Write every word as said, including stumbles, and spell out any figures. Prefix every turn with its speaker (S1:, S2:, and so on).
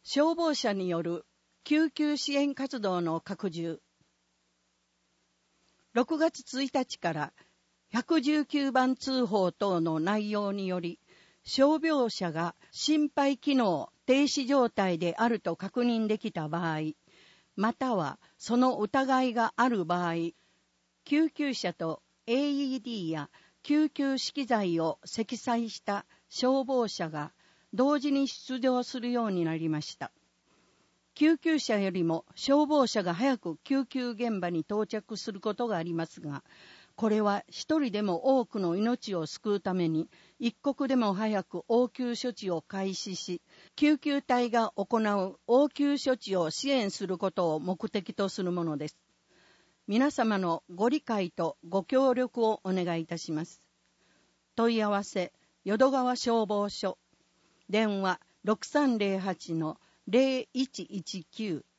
S1: 消防車による救急支援活動の拡充。ろくがつついたちからひゃくじゅうきゅうばん通報等の内容により、傷病者が心肺機能停止状態であると確認できた場合、またはその疑いがある場合、救急車と エーイーディー や救急資機材を積載した消防車が同時に出動するようになりました。救急車よりも消防車が早く救急現場に到着することがありますが、これは一人でも多くの命を救うために、一刻でも早く応急処置を開始し、救急隊が行う応急処置を支援することを目的とするものです。皆様のご理解とご協力をお願いいたします。問い合わせ、淀川消防署。電話 ろくさんぜろはちのぜろいちいちきゅう